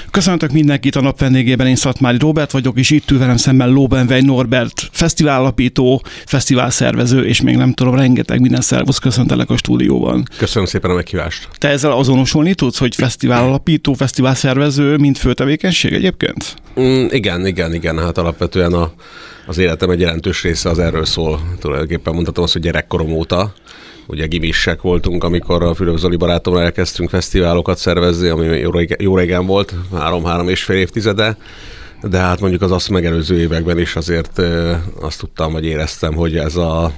Köszöntök mindenkit a nap vendégében, én Szatmári Róbert vagyok, és itt ül velem szemben Lóbenvein Norbert, fesztiválalapító, fesztiválszervező, és még nem tudom, rengeteg minden. Szervusz, köszöntelek a stúdióban. Köszönöm szépen a meghívást. Te ezzel azonosulni tudsz, hogy fesztiválalapító, fesztiválszervező, mint fő tevékenység egyébként? Igen, hát alapvetően az életem egy jelentős része az erről szól. Tulajdonképpen mondhatom azt, hogy gyerekkorom óta. Ugye gimisek voltunk, amikor a Fülöp Zoli barátommal elkezdtünk fesztiválokat szervezni, ami jó régen volt, 3 és fél évtizede, de hát mondjuk az azt megelőző években is azért azt tudtam, vagy éreztem, hogy ez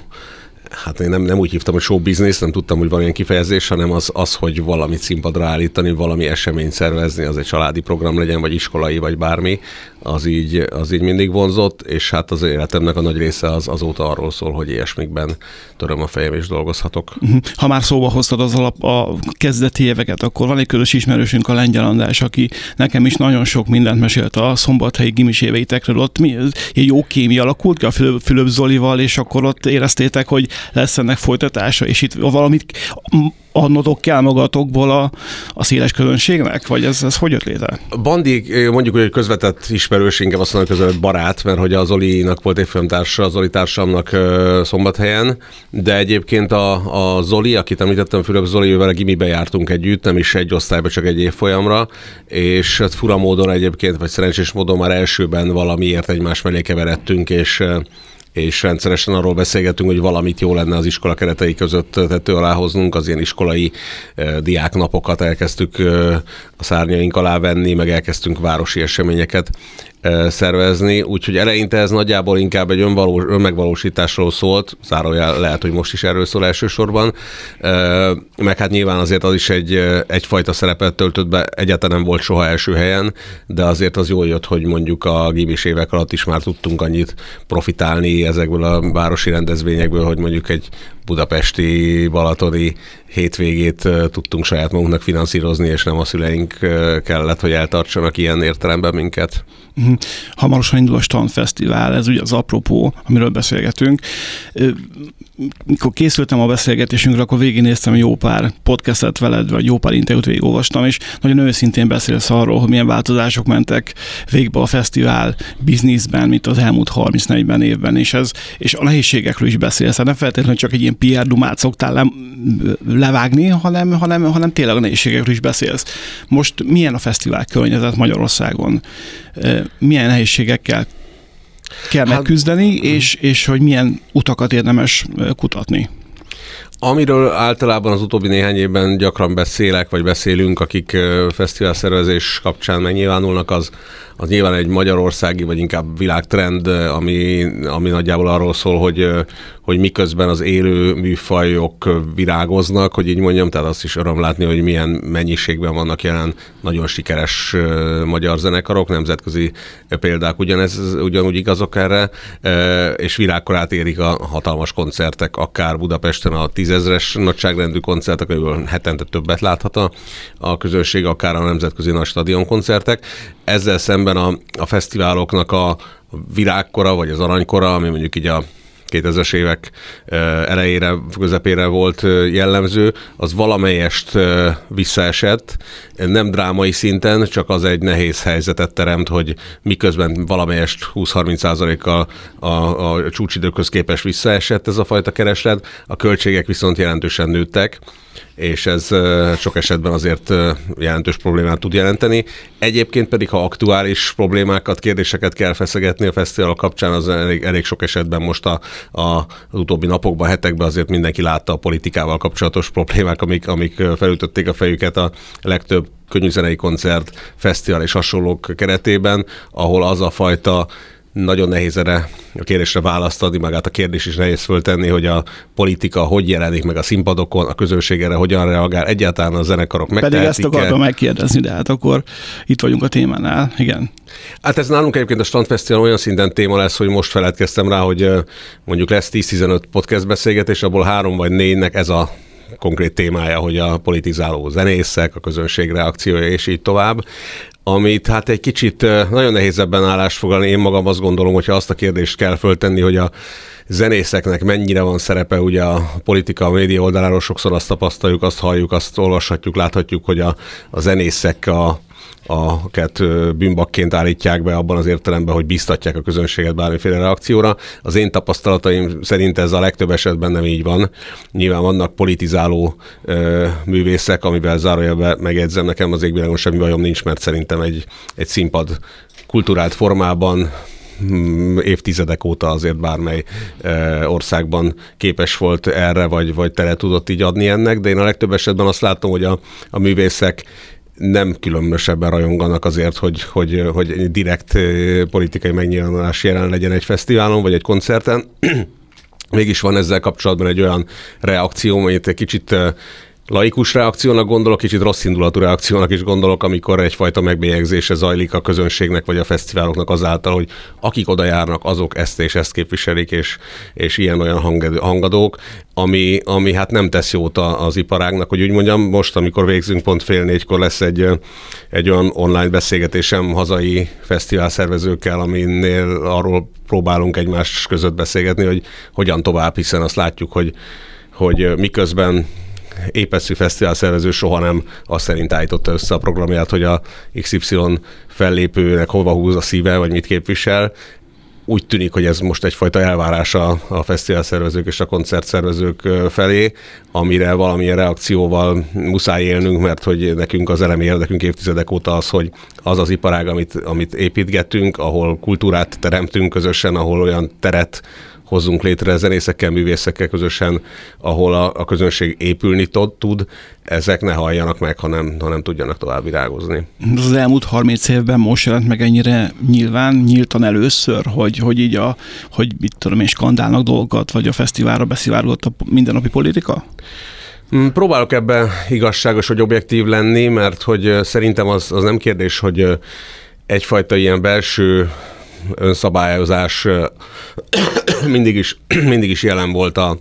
hát én nem úgy hívtam, hogy show business, nem tudtam, hogy valamilyen kifejezés, hanem az, hogy valamit színpadra állítani, valami eseményt szervezni, az egy családi program legyen, vagy iskolai, vagy bármi, az így mindig vonzott, és hát az életemnek a nagy része azóta arról szól, hogy ilyesmikben töröm a fejem és dolgozhatok. Ha már szóba hoztad a kezdeti éveket, akkor van egy közös ismerősünk, a Lengyel András, aki nekem is nagyon sok mindent mesélt a szombathelyi gimis éveitekről. Ott egy jó kémia alakult ki a Fülöp Zolival, és akkor ott éreztétek, hogy lesz ennek folytatása, és itt valamit adnotok kell magatokból a széles közönségnek? Vagy ez hogy jött létre? Bandi, mondjuk, hogy közvetett ismerős, inkább azt mondom, közvetett barát, mert hogy a Zolinak volt évfolyamtársa, a Zoli társamnak Szombathelyen, de egyébként a Zoli, akit említettem, Fülöp Zoli, ővel a gimibe jártunk együtt, nem is egy osztályba, csak egy évfolyamra, és hát fura módon egyébként, vagy szerencsés módon már elsőben valamiért egymás mellé keveredtünk, és rendszeresen arról beszélgetünk, hogy valamit jó lenne az iskola keretei között tető alá hoznunk, az ilyen iskolai diáknapokat elkezdtük a szárnyaink alá venni, meg elkezdtünk városi eseményeket szervezni, úgyhogy eleinte ez nagyjából inkább egy önmegvalósításról szólt, zárójel lehet, hogy most is erről szól elsősorban, meg hát nyilván azért az is egyfajta szerepet töltött be, egyáltalán nem volt soha első helyen, de azért az jól jött, hogy mondjuk a gimis évek alatt is már tudtunk annyit profitálni ezekből a városi rendezvényekből, hogy mondjuk egy budapesti, balatoni hétvégét tudtunk saját magunknak finanszírozni, és nem a szüleink kellett, hogy eltartsanak ilyen értelemben minket. Hamarosan indul a Strandfesztivál, ez ugye az apropó, amiről beszélgetünk. Mikor készültem a beszélgetésünkre, akkor végignéztem jó pár podcastet veled, vagy jó pár interjút végigolvastam, és nagyon őszintén beszélsz arról, hogy milyen változások mentek végbe a fesztivál bizniszben, mint az elmúlt 30-40 évben, és a nehézségekről is beszélsz. Nem feltétlenül csak egy ilyen PR dumát szoktál levágni, hanem tényleg a nehézségekről is beszélsz. Most milyen a fesztivál környezet Magyarországon? Milyen nehézségekkel kell megküzdeni, és hogy milyen utakat érdemes kutatni? Amiről általában az utóbbi néhány évben gyakran beszélek, vagy beszélünk, akik fesztiválszervezés kapcsán megnyilvánulnak, az nyilván egy magyarországi, vagy inkább világtrend, ami nagyjából arról szól, hogy miközben az élő műfajok virágoznak, hogy így mondjam, tehát azt is öröm látni, hogy milyen mennyiségben vannak jelen nagyon sikeres magyar zenekarok, nemzetközi példák ugyanúgy igazok erre, és virágkorát érik a hatalmas koncertek, akár Budapesten a 10 000-es nagyságrendű koncertek, amiből hetente többet láthat a közönség, akár a nemzetközi nagy stadionkoncertek. Ezzel szemben a fesztiváloknak a virágkora, vagy az aranykora, ami mondjuk így a 2000-es évek elejére, közepére volt jellemző, az valamelyest visszaesett, nem drámai szinten, csak az egy nehéz helyzetet teremt, hogy miközben valamelyest 20-30%-kal a csúcsidőkhöz képest visszaesett ez a fajta kereslet, a költségek viszont jelentősen nőttek, és ez sok esetben azért jelentős problémát tud jelenteni. Egyébként pedig, ha aktuális problémákat, kérdéseket kell feszegetni a fesztiválok kapcsán, az elég sok esetben most az utóbbi napokban, hetekben azért mindenki látta a politikával kapcsolatos problémák, amik felütötték a fejüket a legtöbb könnyűzenei koncert, fesztivál és hasonlók keretében, ahol az a fajta nagyon nehéz erre a kérdésre választ adni, magát a kérdés is nehéz föltenni, hogy a politika hogy jelenik meg a színpadokon, a közönség erre hogyan reagál, egyáltalán a zenekarok megtehetik. Pedig ezt akartam megkérdezni, de hát akkor itt vagyunk a témánál, igen. Hát ez nálunk egyébként a Strandfesztivál olyan szinten téma lesz, hogy most feledkeztem rá, hogy mondjuk lesz 10-15 podcast beszélgetés, abból 3 vagy 4-nek ez a konkrét témája, hogy a politizáló zenészek, a közönség reakciója és így tovább. Amit hát egy kicsit nagyon nehéz ebben állást foglalni. Én magam azt gondolom, hogyha azt a kérdést kell föltenni, hogy a zenészeknek mennyire van szerepe, ugye a politika, a média oldaláról sokszor azt tapasztaljuk, azt halljuk, azt olvashatjuk, láthatjuk, hogy a zenészek bűnbakként állítják be abban az értelemben, hogy biztatják a közönséget bármiféle reakcióra. Az én tapasztalataim szerint ez a legtöbb esetben nem így van. Nyilván vannak politizáló művészek, amivel zárójelben megjegyzem, nekem az égvilágon semmi bajom nincs, mert szerintem egy színpad kulturált formában évtizedek óta azért bármely országban képes volt erre, vagy teret tudott így adni ennek, de én a legtöbb esetben azt látom, hogy a művészek nem különösebben rajonganak azért, hogy direkt politikai megnyilvánulás jelen legyen egy fesztiválon, vagy egy koncerten. Mégis van ezzel kapcsolatban egy olyan reakció, amit egy kicsit laikus reakciónak gondolok, kicsit rossz indulatú reakciónak is gondolok, amikor egyfajta megbélyegzése zajlik a közönségnek vagy a fesztiváloknak azáltal, hogy akik oda járnak, azok ezt és ezt képviselik, és ilyen-olyan hangadók, ami hát nem tesz jót az iparágnak, hogy úgy mondjam, most, amikor végzünk, pont 3:30 lesz egy olyan online beszélgetésem hazai fesztivál szervezőkkel, aminél arról próbálunk egymás között beszélgetni, hogy hogyan tovább, hiszen azt látjuk, hogy miközben épeszű fesztivál szervező soha nem azt szerint állította össze a programját, hogy a XY fellépőnek hova húz a szíve, vagy mit képvisel. Úgy tűnik, hogy ez most egyfajta elvárás a fesztivál szervezők és a koncertszervezők felé, amire valamilyen reakcióval muszáj élnünk, mert hogy nekünk az elemi érdekünk évtizedek óta az, hogy az az iparág, amit építgetünk, ahol kultúrát teremtünk közösen, ahol olyan teret hozzunk létre zenészekkel, művészekkel közösen, ahol a közönség épülni tud, ezek ne halljanak meg, hanem tudjanak tovább virágozni. Az elmúlt 30 évben most jelent meg ennyire nyíltan először, hogy így hogy mit tudom én, skandálnak dolgokat, vagy a fesztiválra beszivárgott a mindennapi politika? Próbálok ebben igazságos, vagy objektív lenni, mert hogy szerintem az nem kérdés, hogy egyfajta ilyen belső önszabályozás mindig is jelen volt a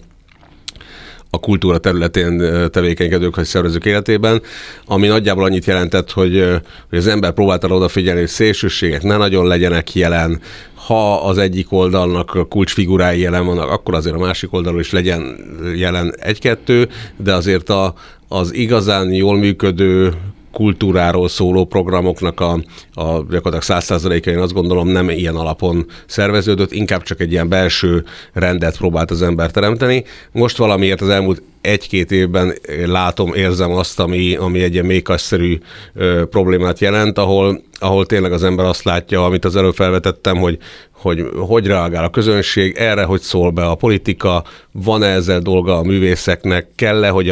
kultúra területén tevékenykedők vagy szervezők életében, ami nagyjából annyit jelentett, hogy az ember próbálta odafigyelni, hogy szélsőségek ne nagyon legyenek jelen. Ha az egyik oldalnak a kulcsfigurái jelen vannak, akkor azért a másik oldalról is legyen jelen egy-kettő, de azért az igazán jól működő kultúráról szóló programoknak a gyakorlatilag 100%-a, én azt gondolom, nem ilyen alapon szerveződött, inkább csak egy ilyen belső rendet próbált az ember teremteni. Most valamiért az elmúlt 1-2 évben érzem azt, ami egy ilyen méhkasszerű problémát jelent, ahol tényleg az ember azt látja, amit az előbb felvetettem, hogy reagál a közönség, erre hogy szól be a politika, van-e ezzel dolga a művészeknek, kell-e, hogy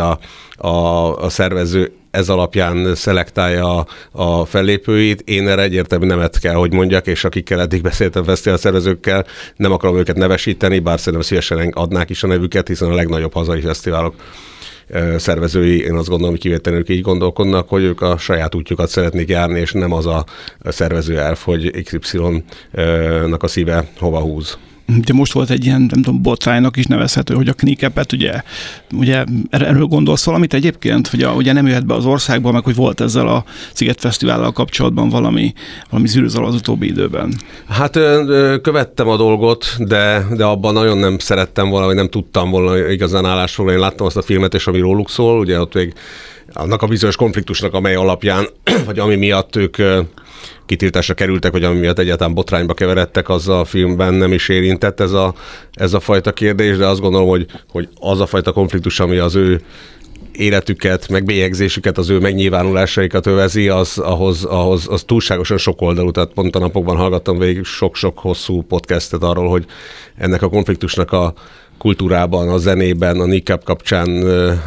a szervező ez alapján szelektálja a fellépőit. Én erre egyértelműen nemet kell, hogy mondjak, és akikkel eddig beszéltem fesztivál szervezőkkel, nem akarom őket nevesíteni, bár szerintem szívesen adnák is a nevüket, hiszen a legnagyobb hazai fesztiválok szervezői, én azt gondolom, hogy kivételenül így gondolkodnak, hogy ők a saját útjukat szeretnék járni, és nem az a szervező elv, hogy XY-nak a szíve hova húz. De most volt egy ilyen, nem tudom, botránynak is nevezhető, hogy a Knikepet, ugye erről gondolsz valamit egyébként, hogy ugye nem jöhet be az országba, meg hogy volt ezzel a Sziget Fesztivállal kapcsolatban valami zűrzavar az utóbbi időben. Hát követtem a dolgot, de abban nagyon nem szerettem volna, vagy nem tudtam volna igazán állásfoglalni. Én láttam azt a filmet, és ami róluk szól, ugye ott még annak a bizonyos konfliktusnak, amely alapján, vagy ami miatt ők kitiltásra kerültek, vagy ami miatt egyáltalán botrányba keveredtek, az a filmben nem is érintett ez a fajta kérdés, de azt gondolom, hogy az a fajta konfliktus, ami az ő életüket, megbélyegzésüket, az ő megnyilvánulásaikat övezi, az túlságosan sokoldalú. Tehát pont a napokban hallgattam végig sok-sok hosszú podcastet arról, hogy ennek a konfliktusnak a kultúrában, a zenében, a NICAP kapcsán,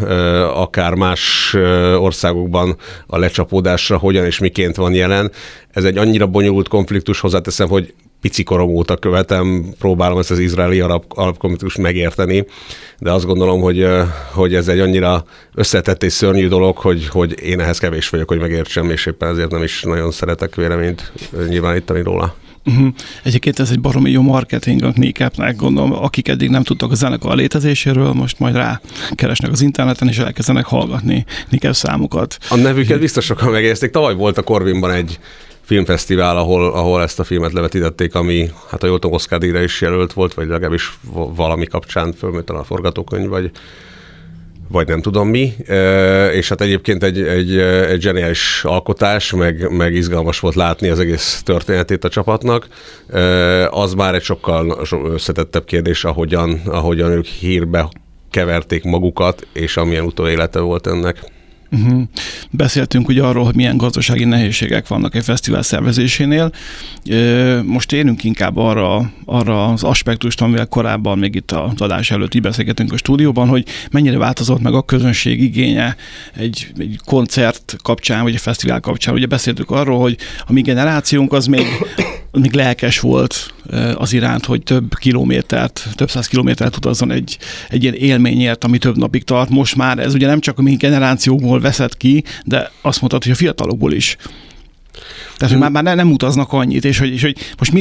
akár más országokban a lecsapódásra hogyan és miként van jelen. Ez egy annyira bonyolult konfliktus, hozzáteszem, hogy pici korom óta követem, próbálom ezt az izraeli-arab konfliktust megérteni, de azt gondolom, hogy ez egy annyira összetett és szörnyű dolog, hogy én ehhez kevés vagyok, hogy megértsem, és éppen ezért nem is nagyon szeretek véleményt nyilvánítani róla. Egyébként ez egy baromi jó marketing a Knikepnek, gondolom, akik eddig nem tudtak a zenekar létezéséről, most majd rákeresnek az interneten, és elkezdenek hallgatni Knikep számokat. A nevüket biztos sokan megérezték. Tavaly volt a Corvinban egy filmfesztivál, ahol ezt a filmet levetítették, ami, hát ha jól tudom, Oscar-díjra is jelölt volt, vagy legalábbis valami kapcsán fölműtelen a forgatókönyv, vagy nem tudom mi, és hát egyébként egy zseniális alkotás, meg izgalmas volt látni az egész történetét a csapatnak. Az már egy sokkal összetettebb kérdés, ahogyan ők hírbe keverték magukat, és amilyen utóélete volt ennek. Beszéltünk ugye arról, hogy milyen gazdasági nehézségek vannak egy fesztivál szervezésénél. Most érünk inkább arra az aspektust, amivel korábban még itt az adás előtt beszélgetünk a stúdióban, hogy mennyire változott meg a közönség igénye egy koncert kapcsán, vagy egy fesztivál kapcsán. Ugye beszéltük arról, hogy a mi generációnk az még lelkes volt az iránt, hogy több száz kilométert utazzon egy ilyen élményért, ami több napig tart. Most már ez ugye nem csak a mi generációkból veszett ki, de azt mondtad, hogy a fiatalokból is. Tehát, hogy már nem utaznak annyit, és hogy most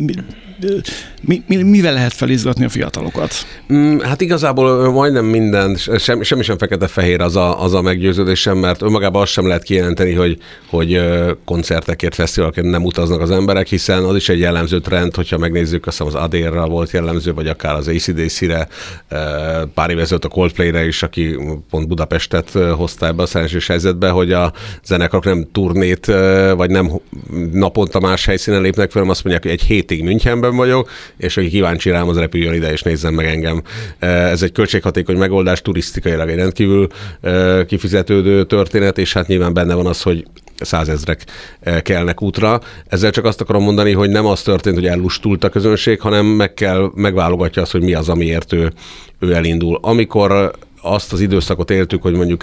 mivel lehet felizgatni a fiatalokat? Hát igazából majdnem minden, semmi sem fekete-fehér az a meggyőződésem, mert önmagában azt sem lehet kijelenteni, hogy koncertekért, fesztiválokért nem utaznak az emberek, hiszen az is egy jellemző trend, hogyha megnézzük, azt hiszem az Adele-ra volt jellemző, vagy akár az AC/DC-re, pár éve ezelőtt a Coldplay-re is, aki pont Budapestet hozta ebbe a szerencsés helyzetbe, hogy a zenekarok nem turnét, vagy nem naponta más helyszínen lépnek fel, hanem azt mondják, hogy egy hétig Münchenben vagyok, és aki kíváncsi rám, az repüljön ide, és nézzen meg engem. Ez egy költséghatékony megoldás, turisztikailag egy rendkívül kifizetődő történet, és hát nyilván benne van az, hogy 100 000 kelnek útra. Ezzel csak azt akarom mondani, hogy nem az történt, hogy ellustult a közönség, hanem megválogatja azt, hogy mi az, amiért ő elindul. Amikor azt az időszakot éltük, hogy mondjuk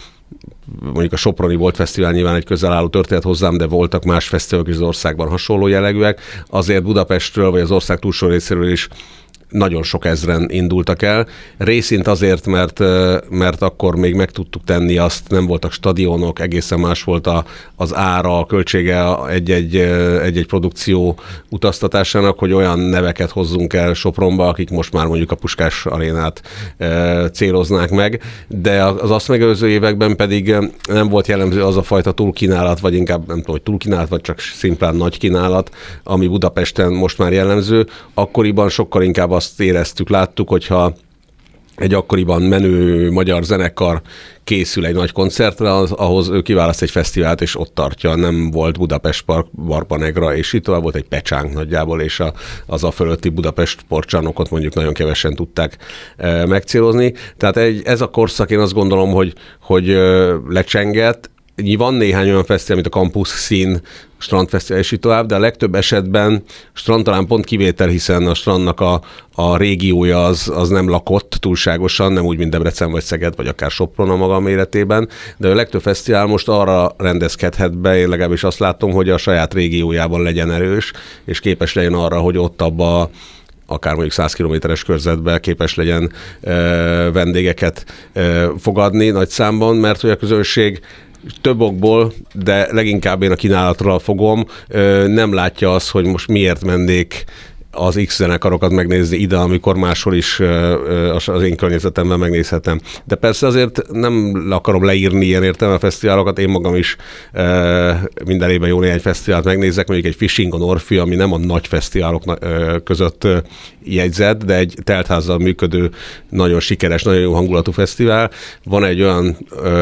a Soproni Volt Fesztivál nyilván egy közel álló történet hozzám, de voltak más fesztiválok is az országban hasonló jellegűek, azért Budapestről vagy az ország túlsó részéről is nagyon sok ezren indultak el. Részint azért, mert akkor még meg tudtuk tenni azt, nem voltak stadionok, egészen más volt az ára, a költsége egy-egy produkció utaztatásának, hogy olyan neveket hozzunk el Sopronba, akik most már mondjuk a Puskás arénát céloznák meg, de az azt megelőző években pedig nem volt jellemző az a fajta túlkínálat, vagy inkább nem tudom, hogy túlkínálat, vagy csak szimplán nagy kínálat, ami Budapesten most már jellemző. Akkoriban sokkal inkább azt éreztük, láttuk, hogyha egy akkoriban menő magyar zenekar készül egy nagy koncertre, ahhoz ő kiválaszt egy fesztivált, és ott tartja. Nem volt Budapest Park, Barba Negra, és itt tovább volt egy pecsánk nagyjából, és az a fölötti Budapest sportcsarnokot mondjuk nagyon kevesen tudták megcélozni. Tehát ez a korszak, én azt gondolom, hogy lecsengett. Van néhány olyan fesztivál, mint a Campus Szín, strandfesztivál és így tovább, de a legtöbb esetben strand talán pont kivétel, hiszen a strandnak a régiója az nem lakott túlságosan, nem úgy, mint Debrecen vagy Szeged, vagy akár Sopron a maga méretében, de a legtöbb fesztivál most arra rendezkedhet be, én legalábbis azt látom, hogy a saját régiójában legyen erős, és képes legyen arra, hogy ott abba akár mondjuk 100 kilométeres körzetben képes legyen vendégeket fogadni nagy számban, mert hogy a közönség több okból, de leginkább én a kínálatra fogom, nem látja azt, hogy most miért mennék az X zenekarokat megnézni ide, amikor máshol is az én környezetemben megnézhetem. De persze azért nem akarom leírni ilyen értelme fesztiválokat, én magam is minden évben jó néhány fesztivált megnézek, mondjuk egy Fishing on Orphy, ami nem a nagy fesztiválok között jegyzett, de egy teltházzal működő, nagyon sikeres, nagyon jó hangulatú fesztivál. Van egy olyan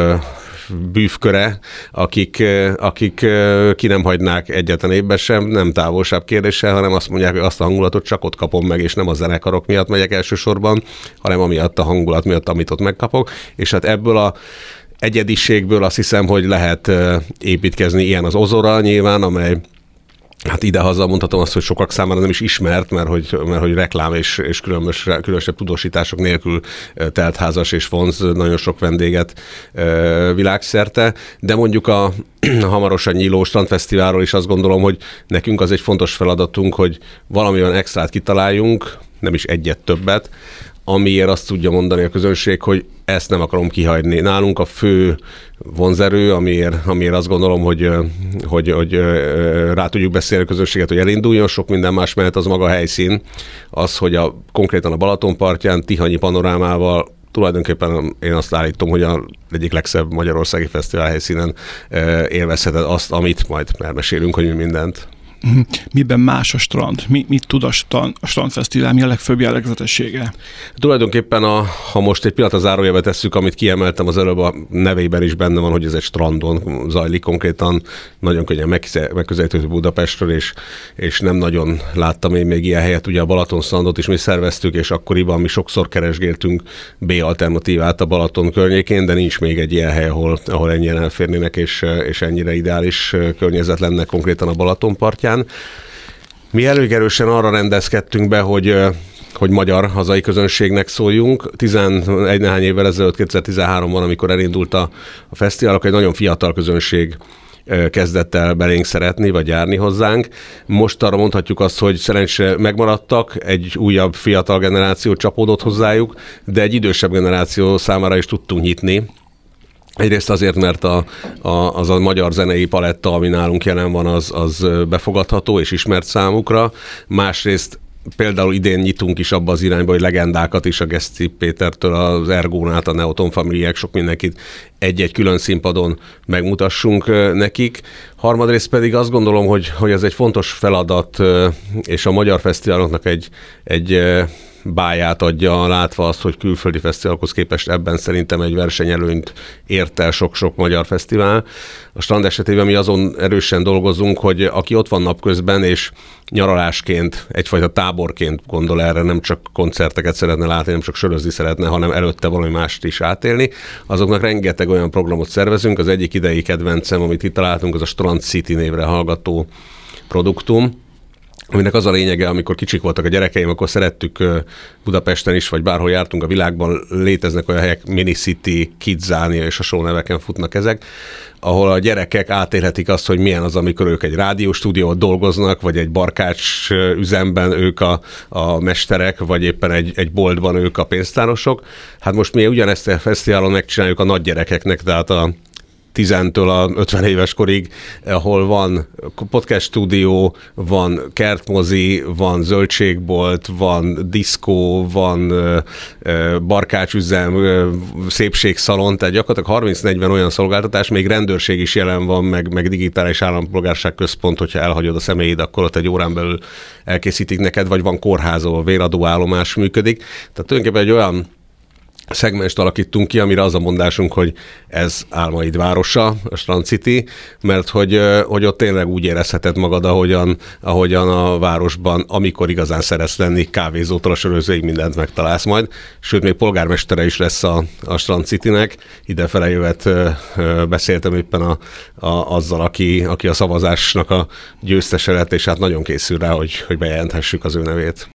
bűvköre, akik ki nem hagynák egyetlen évben sem, nem távolsább kérdéssel, hanem azt mondják, hogy azt a hangulatot csak ott kapom meg, és nem a zenekarok miatt megyek elsősorban, hanem amiatt a hangulat miatt, amit ott megkapok, és hát ebből a egyediségből azt hiszem, hogy lehet építkezni, ilyen az Ozora nyilván, amely hát idehaza mondhatom azt, hogy sokak számára nem is ismert, mert hogy reklám és különösebb tudósítások nélkül teltházas és vonz nagyon sok vendéget világszerte, de mondjuk a hamarosan nyíló strandfesztiválról is azt gondolom, hogy nekünk az egy fontos feladatunk, hogy valami olyan extrát kitaláljunk, nem is egyet többet, amiért azt tudja mondani a közönség, hogy ezt nem akarom kihagyni. Nálunk a fő vonzerő, amiért azt gondolom, hogy rá tudjuk beszélni a közönséget, hogy elinduljon, sok minden más mellett az maga a helyszín. Az, hogy konkrétan a Balaton partján Tihanyi panorámával tulajdonképpen én azt állítom, hogy az egyik legszebb magyarországi fesztivál helyszínen élvezheted azt, amit majd elmesélünk, hogy mi mindent. Miben más a strand? Mit tud a strandfesztivál? Mi a legfőbb jellegzetessége? Tulajdonképpen, ha most egy pillanat a zárójelbe tesszük, amit kiemeltem az előbb, a nevében is benne van, hogy ez egy strandon zajlik, konkrétan nagyon könnyen megközelíthető Budapestről, és nem nagyon láttam én még ilyen helyet. Ugye a Balaton strandot is mi szerveztük, és akkoriban mi sokszor keresgéltünk B alternatívát a Balaton környékén, de nincs még egy ilyen hely, ahol ennyien elférnének, és ennyire ideális környezet lenne konkrétan a Balaton partján. Mi előgerősen arra rendezkedtünk be, hogy magyar hazai közönségnek szóljunk. 11 néhány évvel ezelőtt, 2013-ban, amikor elindult a fesztivál, akkor egy nagyon fiatal közönség kezdett el belénk szeretni, vagy járni hozzánk. Most arra mondhatjuk azt, hogy szerencsére megmaradtak, egy újabb fiatal generáció csapódott hozzájuk, de egy idősebb generáció számára is tudtunk nyitni. Egyrészt azért, mert az a magyar zenei paletta, ami nálunk jelen van, az befogadható és ismert számukra. Másrészt például idén nyitunk is abba az irányba, hogy legendákat is, a Geszti Pétertől az Ergón át, a Neoton Familiák, sok mindenkit egy-egy külön színpadon megmutassunk nekik. Harmadrészt pedig azt gondolom, hogy ez egy fontos feladat, és a magyar fesztiváloknak egy báját adja, látva azt, hogy külföldi fesztiválokhoz képest ebben szerintem egy versenyelőnyt ért el sok-sok magyar fesztivál. A strand esetében mi azon erősen dolgozunk, hogy aki ott van napközben, és nyaralásként, egyfajta táborként gondol erre, nem csak koncerteket szeretne látni, nem csak sörözni szeretne, hanem előtte valami mást is átélni, azoknak rengeteg olyan programot szervezünk. Az egyik idei kedvencem, amit itt találtunk, az a Strand City névre hallgató produktum, aminek az a lényege, amikor kicsik voltak a gyerekeim, akkor szerettük Budapesten is, vagy bárhol jártunk a világban, léteznek olyan helyek, Minicity, Kidzania és hasonló neveken futnak ezek, ahol a gyerekek átélhetik azt, hogy milyen az, amikor ők egy rádióstúdiót dolgoznak, vagy egy barkács üzemben ők a mesterek, vagy éppen egy boltban ők a pénztárosok. Hát most mi ugyanezt a fesztiválon megcsináljuk a nagy gyerekeknek, tehát a 10-től a 50 éves korig, ahol van podcast stúdió, van kertmozi, van zöldségbolt, van diszkó, van barkácsüzem, szépségszalon, tehát gyakorlatilag 30-40 olyan szolgáltatás, még rendőrség is jelen van, meg digitális állampolgárság központ, hogyha elhagyod a személyid, akkor ott egy órán belül elkészítik neked, vagy van kórház, ahol véradóállomás működik. Tehát tulajdonképpen egy olyan szegmest alakítunk ki, amire az a mondásunk, hogy ez álmaid városa, a Strand City, mert hogy ott tényleg úgy érezheted magad, ahogyan a városban, amikor igazán szeretsz lenni, kávézótól a sörözőig mindent megtalálsz majd. Sőt, még polgármestere is lesz a Strand Citynek. Idefele jövet beszéltem éppen azzal, aki a szavazásnak a győztese lett, és hát nagyon készül rá, hogy bejelenthessük az ő nevét.